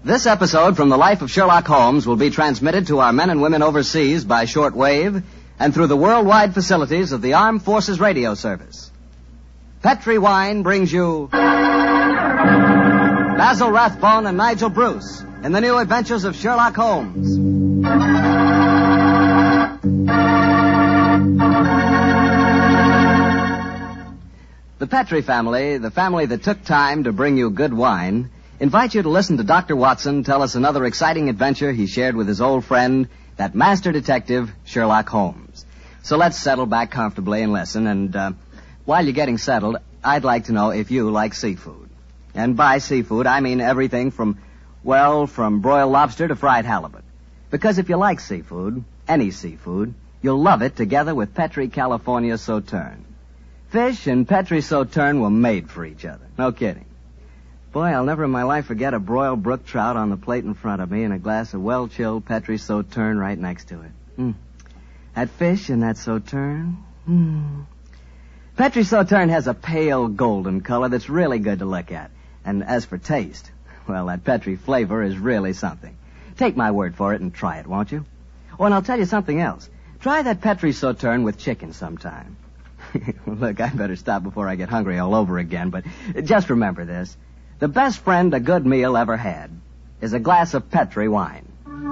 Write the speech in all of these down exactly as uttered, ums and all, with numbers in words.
This episode from the life of Sherlock Holmes will be transmitted to our men and women overseas by shortwave and through the worldwide facilities of the Armed Forces Radio Service. Petri Wine brings you Basil Rathbone and Nigel Bruce in the new adventures of Sherlock Holmes. The Petri family, the family that took time to bring you good wine, invite you to listen to Doctor Watson tell us another exciting adventure he shared with his old friend, that master detective, Sherlock Holmes. So let's settle back comfortably and listen, and uh, while you're getting settled, I'd like to know if you like seafood. And by seafood, I mean everything from, well, from broiled lobster to fried halibut. Because if you like seafood, any seafood, you'll love it together with Petri California Sauterne. Fish and Petri Sauterne were made for each other. No kidding. Boy, I'll never in my life forget a broiled brook trout on the plate in front of me and a glass of well-chilled Petri Sauterne right next to it. Mm. That fish and that Sauterne. Mm. Petri Sauterne has a pale golden color that's really good to look at. And as for taste, well, that Petri flavor is really something. Take my word for it and try it, won't you? Oh, and I'll tell you something else. Try that Petri Sauterne with chicken sometime. Look, I better stop before I get hungry all over again, but just remember this. The best friend a good meal ever had is a glass of Petri wine.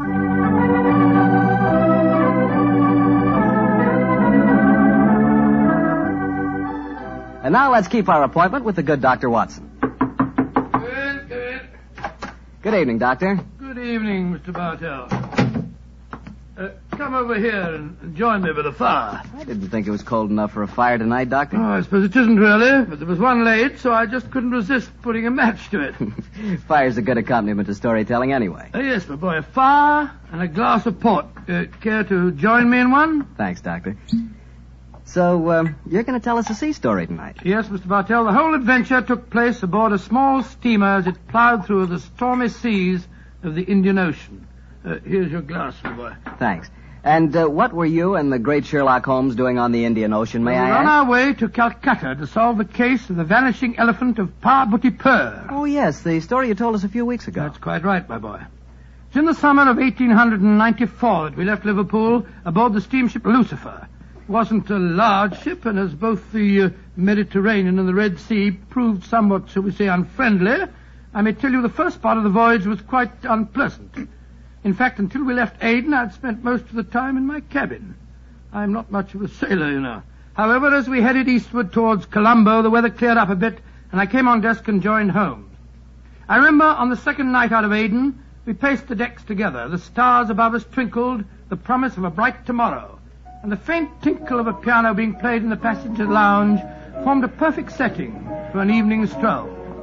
And now let's keep our appointment with the good Doctor Watson. Go in, go in. Good evening, Doctor. Good evening, Mister Bartell. Uh, come over here and, and join me by the fire. I didn't think it was cold enough for a fire tonight, Doctor. Oh, I suppose it isn't really, but there was one laid, so I just couldn't resist putting a match to it. Fire's a good accompaniment to storytelling anyway. Uh, yes, my boy, a fire and a glass of port. Uh, care to join me in one? Thanks, Doctor. So, um, you're going to tell us a sea story tonight? Yes, Mister Bartell. The whole adventure took place aboard a small steamer as it plowed through the stormy seas of the Indian Ocean. Uh, here's your glass, my boy. Thanks. And uh, what were you and the great Sherlock Holmes doing on the Indian Ocean, may well, I we're ask? on our way to Calcutta to solve the case of the vanishing elephant of Parbhuti-Pur. Oh, yes, the story you told us a few weeks ago. That's quite right, my boy. It's in the summer of eighteen ninety-four that we left Liverpool aboard the steamship Lucifer. It wasn't a large ship, and as both the uh, Mediterranean and the Red Sea proved somewhat, shall we say, unfriendly, I may tell you the first part of the voyage was quite unpleasant. In fact, until we left Aden, I'd spent most of the time in my cabin. I'm not much of a sailor, you know. However, as we headed eastward towards Colombo, the weather cleared up a bit, and I came on deck and joined Holmes. I remember on the second night out of Aden, we paced the decks together. The stars above us twinkled, the promise of a bright tomorrow. And the faint tinkle of a piano being played in the passenger lounge formed a perfect setting for an evening stroll.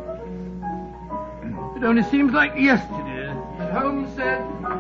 It only seems like yesterday that Holmes said...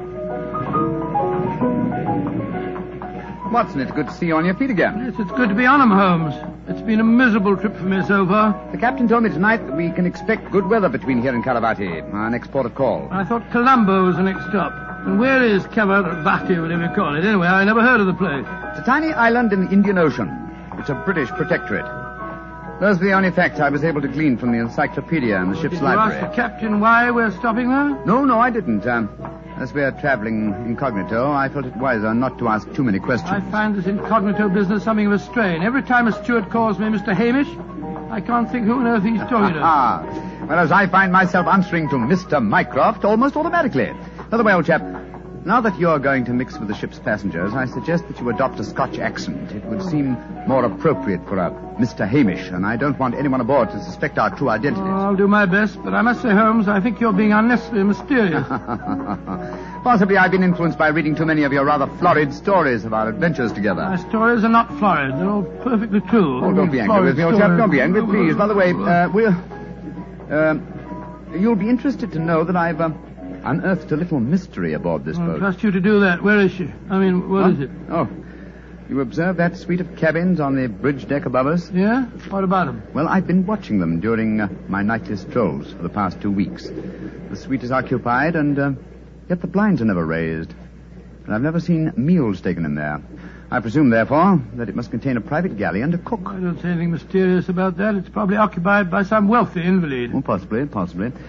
Watson, it's good to see you on your feet again. Yes, it's good to be on 'em, Holmes. It's been a miserable trip for me so far. The captain told me tonight that we can expect good weather between here and Calavati, our next port of call. I thought Colombo was the next stop. And where is Calavati, whatever you call it? Anyway, I never heard of the place. It's a tiny island in the Indian Ocean. It's a British protectorate. Those were the only facts I was able to glean from the encyclopedia in the ship's Did library. you ask the captain why we're stopping there? No, no, I didn't. Um, as we're traveling incognito, I felt it wiser not to ask too many questions. I find this incognito business something of a strain. Every time a steward calls me Mister Hamish, I can't think who on earth he's talking to. Ah, whereas I find myself answering to Mister Mycroft almost automatically. By the way, old chap, now that you're going to mix with the ship's passengers, I suggest that you adopt a Scotch accent. It would seem more appropriate for a Mister Hamish, and I don't want anyone aboard to suspect our true identities. Oh, I'll do my best, but I must say, Holmes, I think you're being unnecessarily mysterious. Possibly I've been influenced by reading too many of your rather florid stories of our adventures together. My stories are not florid. They're all perfectly true. Oh, don't be angry with me, old chap. Don't be angry, please. By the way, uh, we'll... Uh, you'll be interested to know that I've... Uh, unearthed a little mystery aboard this I'll boat. trust you to do that. Where is she? I mean, what huh? is it? Oh, you observe that suite of cabins on the bridge deck above us? Yeah? What about them? Well, I've been watching them during uh, my nightly strolls for the past two weeks. The suite is occupied, and uh, yet the blinds are never raised. And I've never seen meals taken in there. I presume, therefore, that it must contain a private galley and a cook. I don't see anything mysterious about that. It's probably occupied by some wealthy invalid. Oh, possibly, possibly.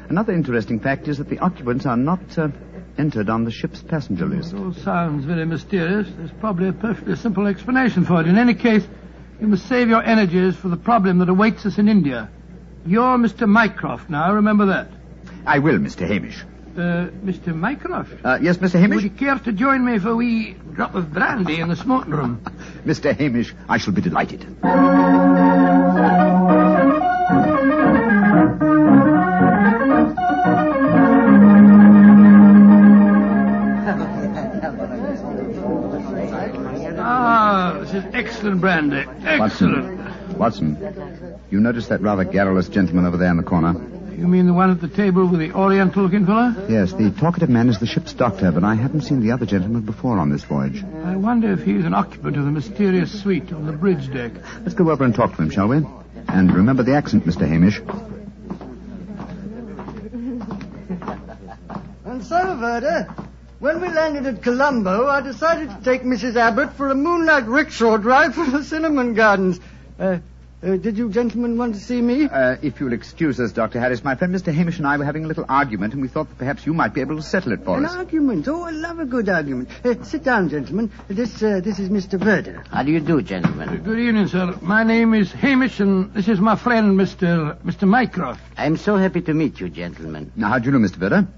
Another interesting fact is that the occupants are not uh, entered on the ship's passenger list. It all sounds very mysterious. There's probably a perfectly simple explanation for it. In any case, you must save your energies for the problem that awaits us in India. You're Mister Mycroft now, remember that. I will, Mister Hamish. Uh, Mister Mycroft? Uh, yes, Mister Hamish? Would you care to join me for a wee drop of brandy in the smoking room? Mister Hamish, I shall be delighted. Ah, this is excellent brandy. Excellent. Watson, Watson, you notice that rather garrulous gentleman over there in the corner? You mean the one at the table with the oriental-looking fellow? Yes, the talkative man is the ship's doctor, but I haven't seen the other gentleman before on this voyage. I wonder if he's an occupant of the mysterious suite on the bridge deck. Let's go over and talk to him, shall we? And remember the accent, Mister Hamish. And so, Verda, when we landed at Colombo, I decided to take Missus Abbott for a moonlight rickshaw drive for the Cinnamon Gardens. Uh, uh, did you gentlemen want to see me? Uh, if you'll excuse us, Doctor Harris, my friend Mister Hamish and I were having a little argument, and we thought that perhaps you might be able to settle it for An us. An argument? Oh, I love a good argument. Uh, sit down, gentlemen. This uh, this is Mister Verda. How do you do, gentlemen? Uh, good evening, sir. My name is Hamish, and this is my friend, Mister Mister Mycroft. I'm so happy to meet you, gentlemen. Now, how do you know, Mister Verda?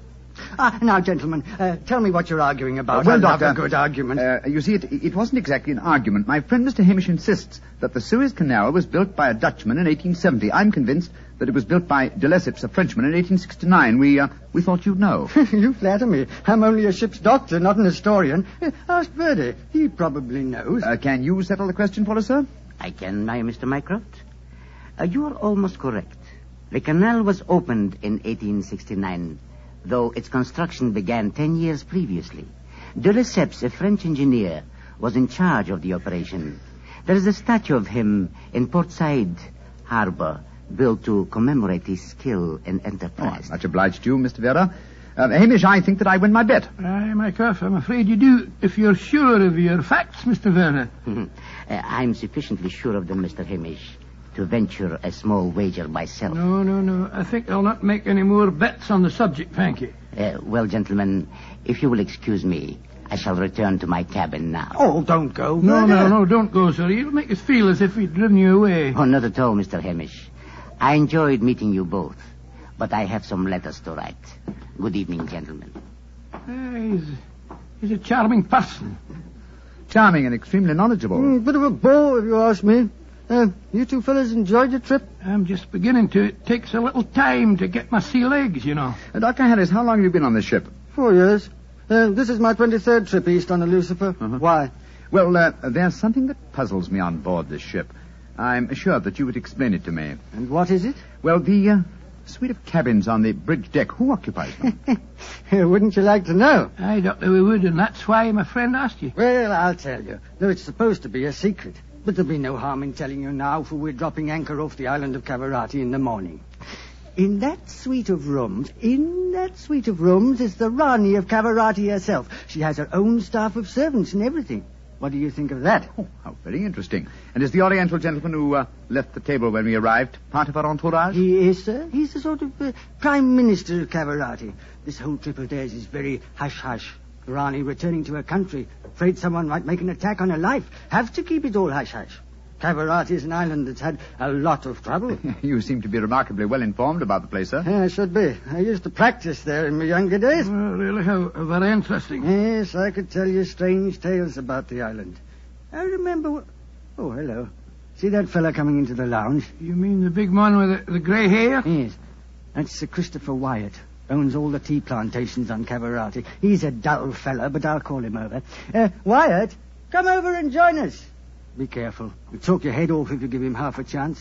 Ah, now, gentlemen, uh, tell me what you're arguing about. Uh, well, I Doctor, love a good argument. Uh, you see, it, it wasn't exactly an argument. My friend Mister Hamish insists that the Suez Canal was built by a Dutchman in eighteen seventy. I'm convinced that it was built by de Lesseps, a Frenchman, in eighteen sixty-nine. We uh, we thought you'd know. You flatter me. I'm only a ship's doctor, not an historian. Uh, ask Verdi. He probably knows. Uh, can you settle the question for us, sir? I can, my Mister Mycroft. Uh, you are almost correct. The canal was opened in eighteen sixty-nine, though its construction began ten years previously. De Lesseps, a French engineer, was in charge of the operation. There is a statue of him in Port Said Harbor, built to commemorate his skill and enterprise. Oh, much obliged to you, Mister Vera. Uh, Hamish, I think that I win my bet. Aye, Mycroft, I'm afraid you do, if you're sure of your facts, Mister Werner. uh, I'm sufficiently sure of them, Mister Hamish, to venture a small wager myself. No, no, no. I think I'll not make any more bets on the subject, thank you. Uh, well, gentlemen, if you will excuse me, I shall return to my cabin now. Oh, don't go. No, Verdi. no, no, don't go, sir. You'll make us feel as if we'd driven you away. Oh, not at all, Mister Hamish. I enjoyed meeting you both, but I have some letters to write. Good evening, gentlemen. Uh, he's, he's a charming person. Charming and extremely knowledgeable. Mm, bit of a bore, if you ask me. Uh, you two fellas enjoyed your trip? I'm just beginning to. It takes a little time to get my sea legs, you know. Uh, Doctor Harris, how long have you been on this ship? Four years. Uh, this is my twenty-third trip east on the Lucifer. Uh-huh. Why? Well, uh, there's something that puzzles me on board this ship. I'm assured that you would explain it to me. And what is it? Well, the uh, suite of cabins on the bridge deck, who occupies them? Wouldn't you like to know? Aye, Doctor, we would, and that's why my friend asked you. Well, I'll tell you. Though it's supposed to be a secret. But there'll be no harm in telling you now, for we're dropping anchor off the island of Cavarati in the morning. In that suite of rooms, in that suite of rooms is the Rani of Cavarati herself. She has her own staff of servants and everything. What do you think of that? Oh, how very interesting. And is the Oriental gentleman who uh, left the table when we arrived part of our entourage? He is, sir. He's the sort of uh, Prime Minister of Cavarati. This whole trip of theirs is very hush-hush. Rani returning to her country, afraid someone might make an attack on her life. Have to keep it all hush-hush. Cavarati is an island that's had a lot of trouble. You seem to be remarkably well informed about the place, sir. Yeah, I should be. I used to practice there in my younger days. Well, really, how how very interesting. Yes, I could tell you strange tales about the island. I remember... What... Oh, hello. See that fella coming into the lounge? You mean the big man with the, the grey hair? Yes. That's Sir Christopher Wyatt. Owns all the tea plantations on Cavarati. He's a dull fella, but I'll call him over. Uh, Wyatt, come over and join us. Be careful. You'll talk your head off if you give him half a chance.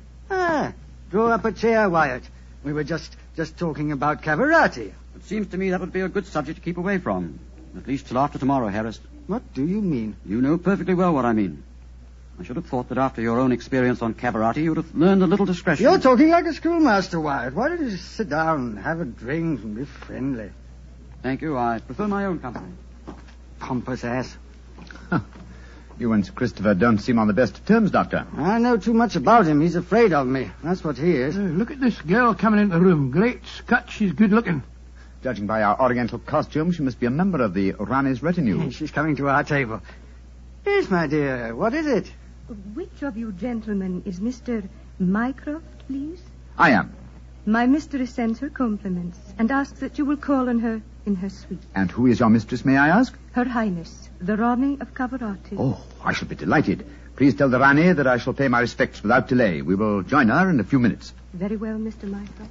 Ah, draw up a chair, Wyatt. We were just just talking about Cavarati. It seems to me that would be a good subject to keep away from. At least till after tomorrow, Harris. What do you mean? You know perfectly well what I mean. I should have thought that after your own experience on Cavarati, you would have learned a little discretion. You're talking like a schoolmaster, Wyatt. Why don't you just sit down, have a drink, and be friendly? Thank you. I prefer my own company. Pompous ass. Huh. You and Sir Christopher don't seem on the best of terms, Doctor. I know too much about him. He's afraid of me. That's what he is. Uh, look at this girl coming into the room. Great Scott, she's good looking. Judging by our oriental costume, she must be a member of the Rani's retinue. She's coming to our table. Yes, my dear. What is it? Which of you gentlemen is Mister Mycroft, please? I am. My mistress sends her compliments and asks that you will call on her in her suite. And who is your mistress, may I ask? Her Highness, the Rani of Cavarati. Oh, I shall be delighted. Please tell the Rani that I shall pay my respects without delay. We will join her in a few minutes. Very well, Mister Mycroft.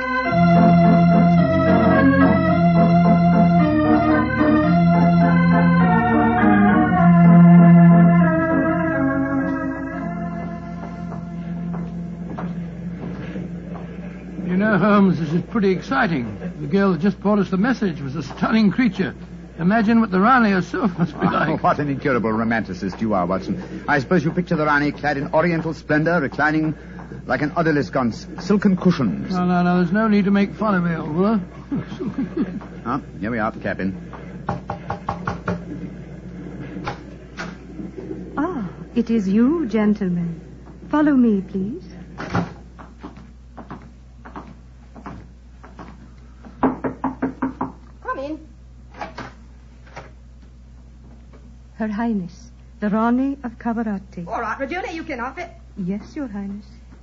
You know, Holmes, this is pretty exciting. The girl that just brought us the message was a stunning creature. Imagine what the Rani herself must be Oh, like. what an incurable romanticist you are, Watson. I suppose you picture the Rani clad in oriental splendor, reclining like an odalisque on s- silken cushions. No, no, no, there's no need to make fun of me, old fellow. Ah, here we are at the cabin. Ah, it is you, gentlemen. Follow me, please. Come in. Her Highness, the Rani of Cavarati. All right, Regina, you can off it. Yes, Your Highness.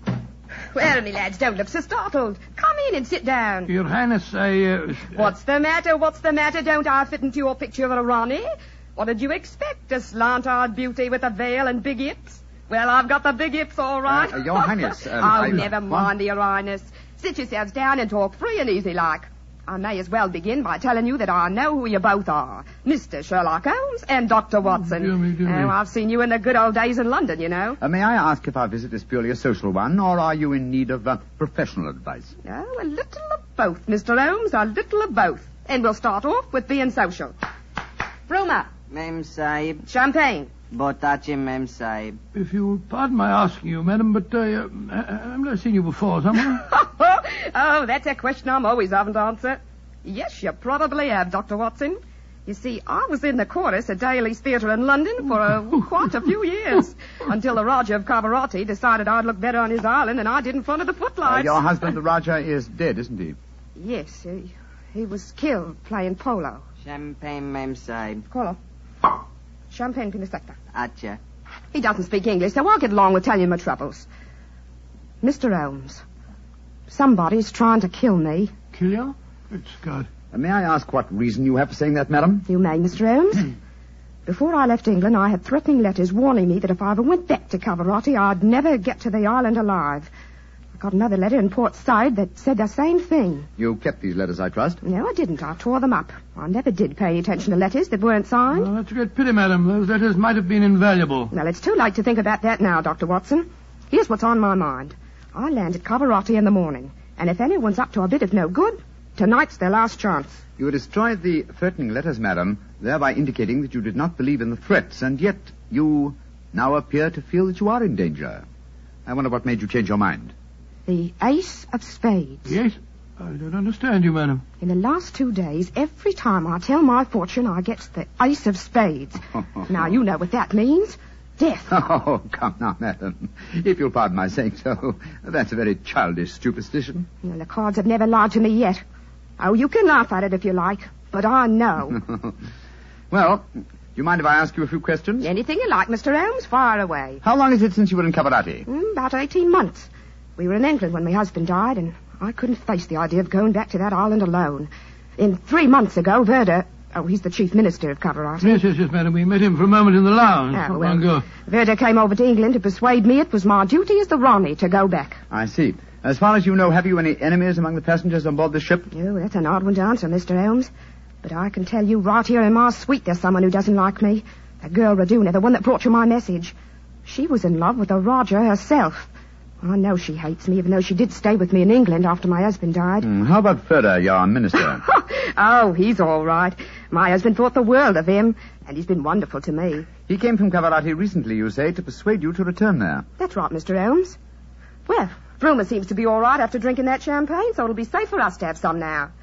Well, me lads, don't look so startled. Come in and sit down. Your Highness, I... Uh, What's the matter? What's the matter? Don't I fit into your picture of a Rani? What did you expect? A slant-eyed beauty with a veil and big hips? Well, I've got the big hips, all right. Uh, Your Highness, um, oh, I- never what? mind, Your Highness. Sit yourselves down and talk free and easy like. I may as well begin by telling you that I know who you both are. Mister Sherlock Holmes and Doctor Watson. dear me, dear me. Oh, I've seen you in the good old days in London, you know. Uh, may I ask if our visit is purely a social one, or are you in need of uh, professional advice? Oh, a little of both, Mister Holmes, a little of both. And we'll start off with being social. Bruma, Mem Sahib, champagne. Botachi Mem Sahib. if you'll pardon my asking you, madam, but uh, uh, I've never seen you before, someone. Oh, that's a question I'm always having to answer. Yes, you probably have, Doctor Watson. You see, I was in the chorus at Daly's Theatre in London for uh, quite a few years, until the Raja of Cavarati decided I'd look better on his island than I did in front of the Uh, footlights. your husband, the Raja, is dead, isn't he? Yes, he, he was killed playing polo. Champagne Mem Sahib. Colo. Champagne Pinistecta. Acha. He doesn't speak English, so I'll get along with telling you my troubles. Mister Holmes, somebody's trying to kill me. Kill you? Good Scott. Uh, may I ask what reason you have for saying that, madam? You may, Mister Holmes. Before I left England, I had threatening letters warning me that if I ever went back to Cavarati, I'd never get to the island alive. I got another letter in Port Said that said the same thing. You kept these letters, I trust. No, I didn't. I tore them up. I never did pay any attention to letters that weren't signed. Well, that's a great pity, madam. Those letters might have been invaluable. Well, it's too late to think about that now, Doctor Watson. Here's what's on my mind. I land at Cavarati in the morning, and if anyone's up to a bit of no good, tonight's their last chance. You destroyed the threatening letters, madam, thereby indicating that you did not believe in the threats, and yet you now appear to feel that you are in danger. I wonder what made you change your mind. The Ace of Spades. Yes? I don't understand you, madam. In the last two days, every time I tell my fortune, I get the Ace of Spades. Now, you know what that means. Death. Oh, come now, madam. If you'll pardon my saying so, that's a very childish superstition. Well, the cards have never lied to me yet. Oh, you can laugh at it if you like, but I know. Well, do you mind if I ask you a few questions? Anything you like, Mister Holmes, fire away. How long is it since you were in Cavarati? Mm, about eighteen months. We were in England when my husband died, and I couldn't face the idea of going back to that island alone. In three months ago, Verda... Oh, he's the chief minister of Cavarati. Yes, yes, yes, madam. We met him for a moment in the lounge. Oh, not well, long ago. Verda came over to England to persuade me it was my duty as the Rani to go back. I see. As far as you know, have you any enemies among the passengers on board the ship? Oh, that's an odd one to answer, Mister Holmes. But I can tell you right here in my suite there's someone who doesn't like me. That girl Raduna, the one that brought you my message. She was in love with the Raja herself. I know she hates me, even though she did stay with me in England after my husband died. Mm, how about Ferda, your minister? Oh, he's all right. My husband thought the world of him, and he's been wonderful to me. He came from Cavarati recently, you say, to persuade you to return there. That's right, Mister Holmes. Well, Bruma seems to be all right after drinking that champagne, so it'll be safe for us to have some now.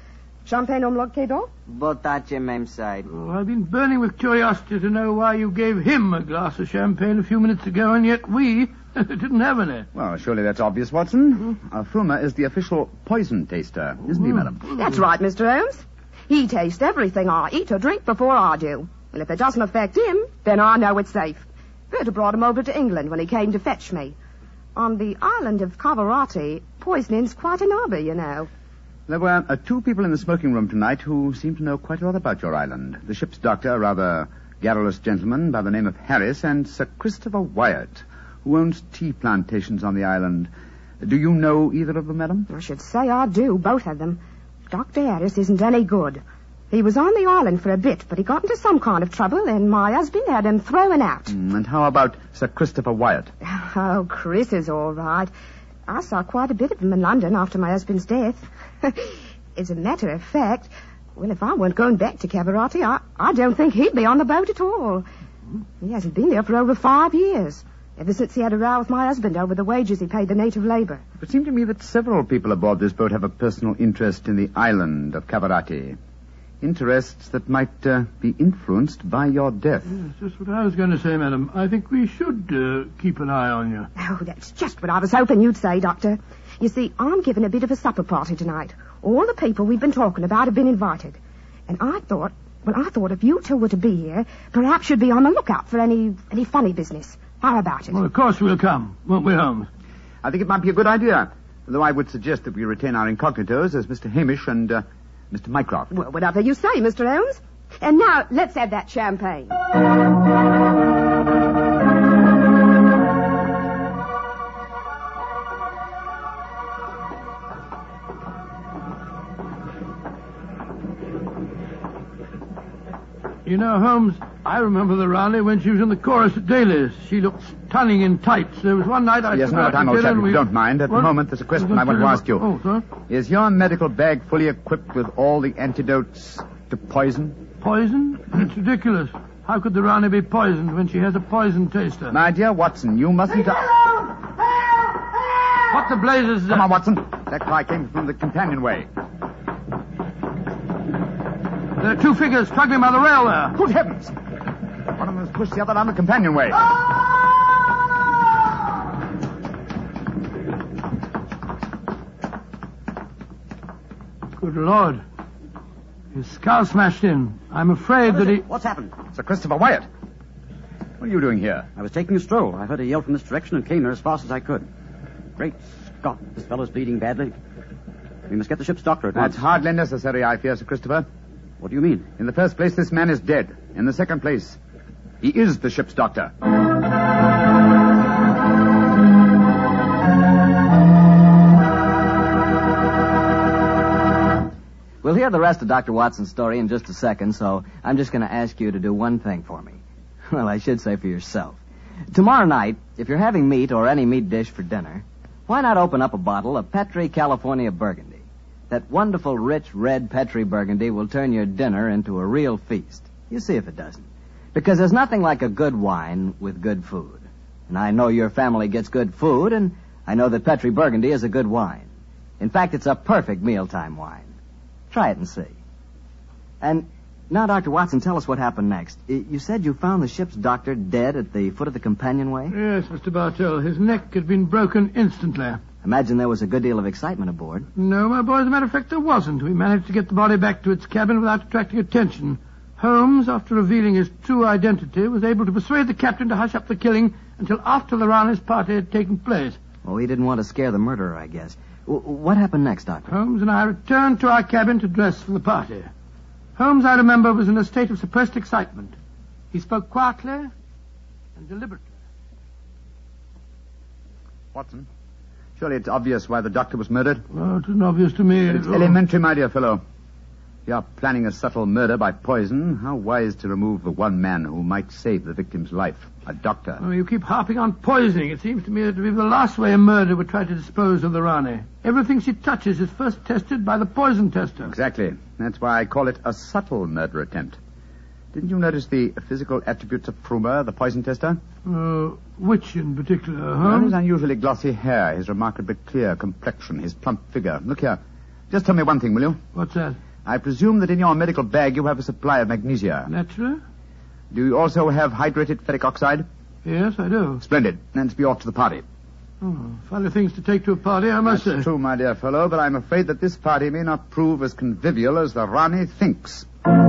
Champagne Umlog Kedo? Botace mem sahib. Oh, I've been burning with curiosity to know why you gave him a glass of champagne a few minutes ago, and yet we didn't have any. Well, surely that's obvious, Watson. Mm. Uh, Frumer is the official poison taster, isn't he, madam? That's right, Mister Holmes. He tastes everything I eat or drink before I do. And if it doesn't affect him, then I know it's safe. Berta brought him over to England when he came to fetch me. On the island of Cavarati, poisoning's quite an hobby, you know. There were uh, two people in the smoking room tonight who seemed to know quite a lot about your island. The ship's doctor, a rather garrulous gentleman by the name of Harris, and Sir Christopher Wyatt, who owns tea plantations on the island. Do you know either of them, madam? I should say I do, both of them. Doctor Harris isn't any good. He was on the island for a bit, but he got into some kind of trouble, and my husband had him thrown out. Mm, and how about Sir Christopher Wyatt? Oh, Chris is all right. I saw quite a bit of him in London after my husband's death. As a matter of fact, well, if I weren't going back to Cavarati, I, I don't think he'd be on the boat at all. He hasn't been there for over five years, ever since he had a row with my husband over the wages he paid the native labor. It seemed to me that several people aboard this boat have a personal interest in the island of Cavarati. Interests that might uh, be influenced by your death. Yes, just what I was going to say, madam. I think we should uh, keep an eye on you. Oh, that's just what I was hoping you'd say, Doctor. You see, I'm giving a bit of a supper party tonight. All the people we've been talking about have been invited. And I thought, well, I thought if you two were to be here, perhaps you'd be on the lookout for any any funny business. How about it? Well, of course we'll come, won't we, Holmes? I think it might be a good idea, though I would suggest that we retain our incognitos as Mister Hamish and uh, Mister Mycroft. Well, whatever you say, Mister Holmes. And now, let's have that champagne. You know, Holmes, I remember the Rani when she was in the chorus at Daly's. She looked stunning in tights. There was one night I... Yes, no time, old chap, if you don't mind. At what? the moment, there's a question I want to ask you. Oh, sir? Is your medical bag fully equipped with all the antidotes to poison? Poison? It's ridiculous. How could the Rani be poisoned when she has a poison taster? My dear Watson, you mustn't... Help! Help! Help! What the blazes is that? Come on, Watson. That cry came from the companionway. There are two figures struggling by the rail there. Good heavens! One of them has pushed the other down the companionway. Good Lord. His skull smashed in. I'm afraid that he... It? What's happened? Sir Christopher Wyatt. What are you doing here? I was taking a stroll. I heard a yell from this direction and came there as fast as I could. Great Scott, this fellow's bleeding badly. We must get the ship's doctor at once. That's hardly necessary, I fear, Sir Christopher. What do you mean? In the first place, this man is dead. In the second place, he is the ship's doctor. We'll hear the rest of Doctor Watson's story in just a second, so I'm just going to ask you to do one thing for me. Well, I should say for yourself. Tomorrow night, if you're having meat or any meat dish for dinner, why not open up a bottle of Petri California Burgundy? That wonderful, rich, red Petri Burgundy will turn your dinner into a real feast. You see if it doesn't. Because there's nothing like a good wine with good food. And I know your family gets good food, and I know that Petri Burgundy is a good wine. In fact, it's a perfect mealtime wine. Try it and see. And now, Doctor Watson, tell us what happened next. You said you found the ship's doctor dead at the foot of the companionway? Yes, Mister Bartell. His neck had been broken instantly. Imagine there was a good deal of excitement aboard. No, my boy, as a matter of fact, there wasn't. We managed to get the body back to its cabin without attracting attention. Holmes, after revealing his true identity, was able to persuade the captain to hush up the killing until after the Rani's party had taken place. Oh, he didn't want to scare the murderer, I guess. W- what happened next, Doctor? Holmes and I returned to our cabin to dress for the party. Holmes, I remember, was in a state of suppressed excitement. He spoke quietly and deliberately. Watson, surely it's obvious why the doctor was murdered. Well, it isn't obvious to me. But it's elementary, my dear fellow. If you are planning a subtle murder by poison, how wise to remove the one man who might save the victim's life, a doctor. Oh, you keep harping on poisoning. It seems to me that to be the last way a murderer would try to dispose of the Rani. Everything she touches is first tested by the poison tester. Exactly. That's why I call it a subtle murder attempt. Didn't you notice the physical attributes of Frumer, the poison tester? Uh, which in particular, Holmes? Well, his unusually glossy hair, his remarkably clear complexion, his plump figure. Look here. Just tell me one thing, will you? What's that? I presume that in your medical bag you have a supply of magnesia. Naturally. Do you also have hydrated ferric oxide? Yes, I do. Splendid. Let's be off to the party. Oh, funny things to take to a party, I must That's say. true, my dear fellow, but I'm afraid that this party may not prove as convivial as the Rani thinks.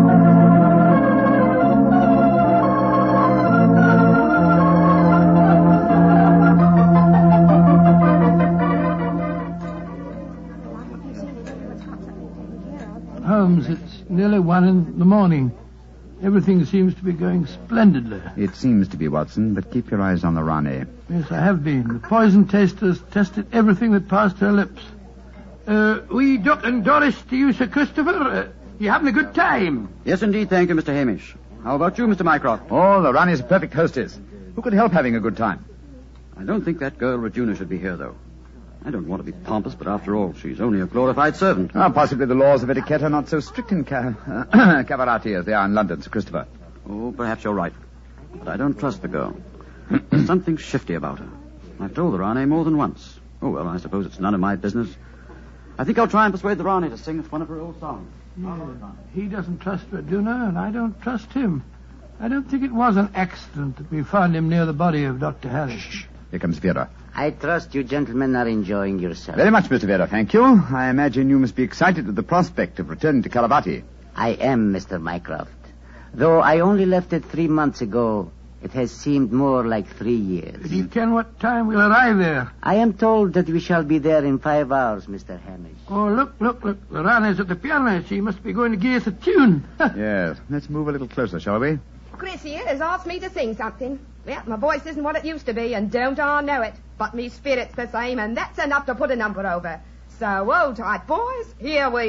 Holmes, it's nearly one in the morning. Everything seems to be going splendidly. It seems to be, Watson, but keep your eyes on the Rani. Yes, I have been. The poison testers tested everything that passed her lips. Uh, we, Doc and Doris, to you, Sir Christopher. Uh, you having a good time? Yes, indeed, thank you, Mister Hamish. How about you, Mister Mycroft? Oh, the Rani's a perfect hostess. Who could help having a good time? I don't think that girl Regina should be here, though. I don't want to be pompous, but after all, she's only a glorified servant. Ah, possibly the laws of etiquette are not so strict in Ca- Cavarati as they are in London, Sir Christopher. Oh, perhaps you're right. But I don't trust the girl. There's something shifty about her. I've told the Rani more than once. Oh, well, I suppose it's none of my business. I think I'll try and persuade the Rani to sing us one of her old songs. Yeah. He doesn't trust Raduna, and I don't trust him. I don't think it was an accident that we found him near the body of Doctor Harris. Shh. Here comes Vera. I trust you gentlemen are enjoying yourselves. Very much, Mister Vera, thank you. I imagine you must be excited at the prospect of returning to Calavati. I am, Mister Mycroft. Though I only left it three months ago, it has seemed more like three years. Do you ken what time we'll arrive there? I am told that we shall be there in five hours, Mister Hamish. Oh, look, look, look. The Rani's at the piano. She must be going to give us a tune. Yes. Let's move a little closer, shall we? Chris here has asked me to sing something. Well, my voice isn't what it used to be, and don't I know it. But me spirit's the same, and that's enough to put a number over. So, hold tight, boys. Here we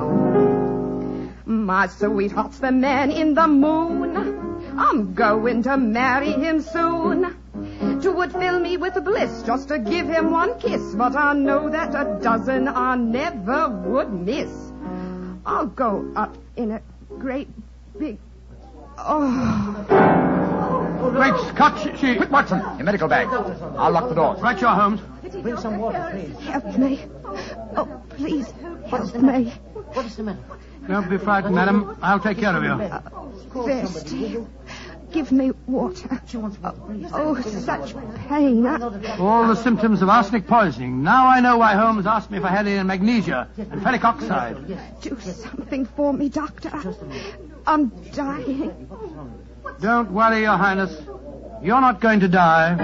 go. My sweetheart's the man in the moon. I'm going to marry him soon. 'Twould fill me with bliss just to give him one kiss, but I know that a dozen I never would miss. I'll go up in a great big... Oh... Great Scott, she... she... Quick, Watson, your medical bag. I'll lock the doors. Right, your Holmes. Bring some water, please. Help me. Oh, please, help me. What is the matter? Don't be frightened, madam. I'll take care of you. Thirsty. Give me water. Oh, such pain. All the symptoms of arsenic poisoning. Now I know why Holmes asked me if I had any magnesia and ferric oxide. Do something for me, Doctor. I'm dying. Don't worry, Your Highness. You're not going to die.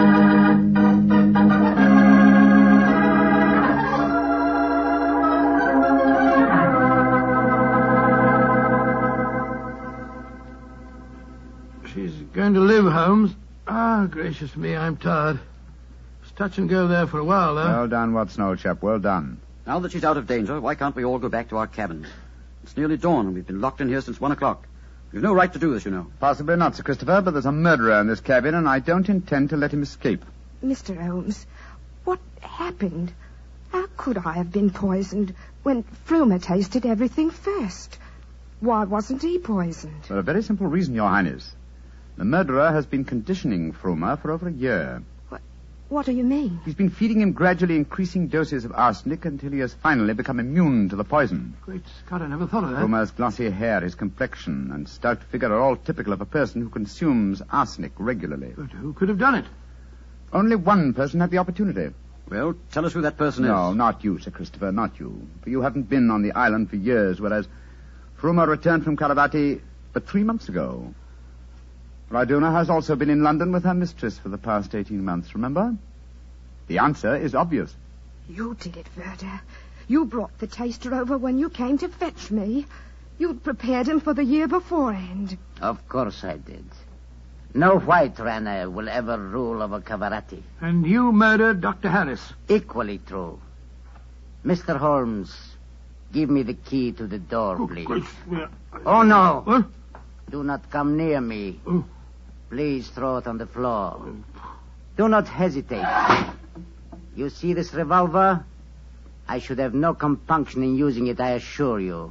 She's going to live, Holmes. Ah, gracious me, I'm tired. It's touch and go there for a while, though. Well done, Watson, old chap. Well done. Now that she's out of danger, why can't we all go back to our cabins? It's nearly dawn, and we've been locked in here since one o'clock. We've no right to do this, you know. Possibly not, Sir Christopher, but there's a murderer in this cabin, and I don't intend to let him escape. Mister Holmes, what happened? How could I have been poisoned when Frumer tasted everything first? Why wasn't he poisoned? For a very simple reason, Your Highness. The murderer has been conditioning Frumer for over a year. What, what do you mean? He's been feeding him gradually increasing doses of arsenic until he has finally become immune to the poison. Great Scott, I never thought of that. Frumer's glossy hair, his complexion, and stout figure are all typical of a person who consumes arsenic regularly. But who could have done it? Only one person had the opportunity. Well, tell us who that person No, is. not you, Sir Christopher, not you. For you haven't been on the island for years, whereas Frumer returned from Caravati but three months ago. Raduna has also been in London with her mistress for the past eighteen months, remember? The answer is obvious. You did it, Verda. You brought the taster over when you came to fetch me. You'd prepared him for the year beforehand. Of course I did. No white Rana will ever rule over Cavarati. And you murdered Doctor Harris. Equally true. Mister Holmes, give me the key to the door, Oh, please. great- well, Oh, no. What? Do not come near me. Oh. Please throw it on the floor. Do not hesitate. You see this revolver? I should have no compunction in using it, I assure you.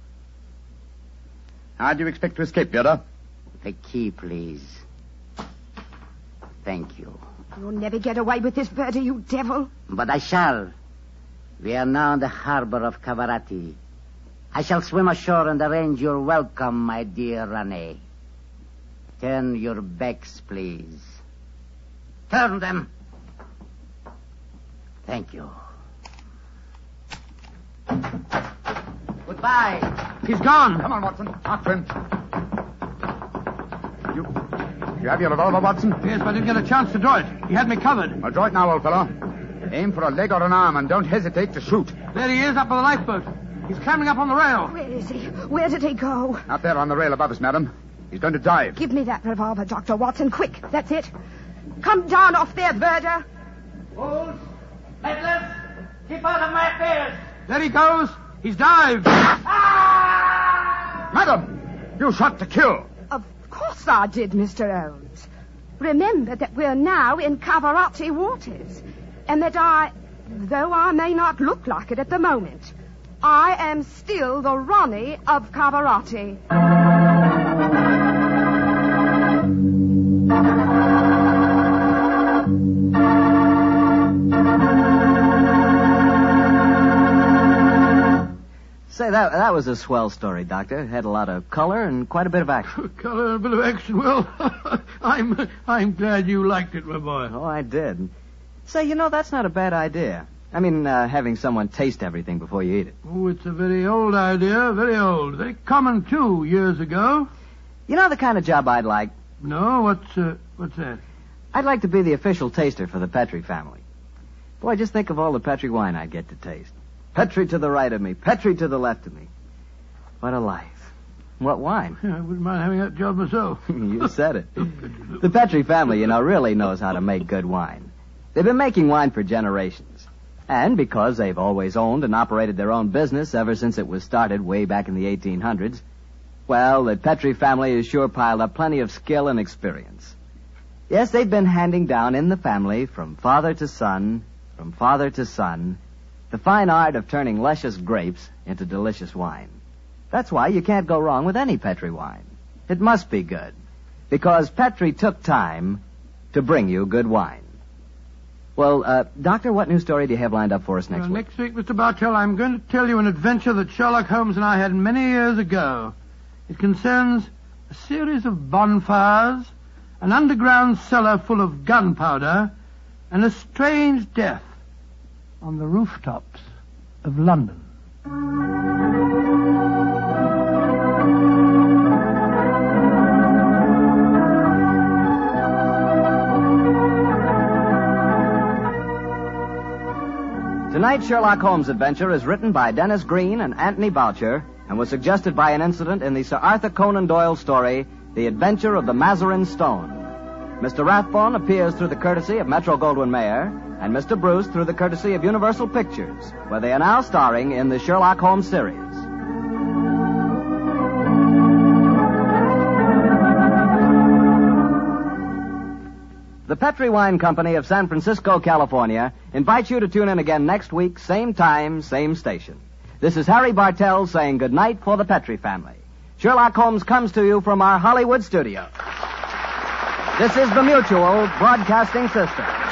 How do you expect to escape, Vera? The key, please. Thank you. You'll never get away with this, Verda, you devil. But I shall. We are now in the harbor of Cavarati. I shall swim ashore and arrange your welcome, my dear Rane. Turn your backs, please. Turn them. Thank you. Goodbye. He's gone. Come on, Watson. After him. You, you have your revolver, Watson? Yes, but I didn't get a chance to draw it. He had me covered. Well, draw it now, old fellow. Aim for a leg or an arm and don't hesitate to shoot. There he is, up by the lifeboat. He's climbing up on the rail. Where is he? Where did he go? Out there on the rail above us, madam. He's going to dive. Give me that revolver, Doctor Watson. Quick. That's it. Come down off there, Verder. Fools! Headless! Keep out of my affairs! There he goes. He's dived. Madam! You shot to kill. Of course I did, Mister Holmes. Remember that we're now in Cavarati waters, and that I, though I may not look like it at the moment, I am still the Ronnie of Cavarati. Say, that that was a swell story, Doctor. It had a lot of color and quite a bit of action. Color and a bit of action. Well, I'm I'm glad you liked it, my boy. Oh, I did. Say, you know, that's not a bad idea. I mean, uh, having someone taste everything before you eat it. Oh, it's a very old idea, very old. Very common, too, years ago. You know the kind of job I'd like? No, what's uh, what's that? I'd like to be the official taster for the Petrie family. Boy, just think of all the Petrie wine I'd get to taste. Petrie to the right of me, Petrie to the left of me. What a life. What wine? Yeah, I wouldn't mind having that job myself. You said it. The Petrie family, you know, really knows how to make good wine. They've been making wine for generations. And because they've always owned and operated their own business ever since it was started way back in the eighteen hundreds, well, the Petrie family has sure piled up plenty of skill and experience. Yes, they've been handing down in the family from father to son, from father to son, the fine art of turning luscious grapes into delicious wine. That's why you can't go wrong with any Petrie wine. It must be good, because Petrie took time to bring you good wine. Well, uh, Doctor, what new story do you have lined up for us next well, week? Next week, Mister Bartell, I'm going to tell you an adventure that Sherlock Holmes and I had many years ago. It concerns a series of bonfires, an underground cellar full of gunpowder, and a strange death on the rooftops of London. Tonight's Sherlock Holmes adventure is written by Dennis Green and Anthony Boucher and was suggested by an incident in the Sir Arthur Conan Doyle story, The Adventure of the Mazarin Stone. Mister Rathbone appears through the courtesy of Metro-Goldwyn-Mayer, and Mister Bruce through the courtesy of Universal Pictures, where they are now starring in the Sherlock Holmes series. The Petrie Wine Company of San Francisco, California, invites you to tune in again next week, same time, same station. This is Harry Bartell saying goodnight for the Petrie family. Sherlock Holmes comes to you from our Hollywood studio. This is the Mutual Broadcasting System.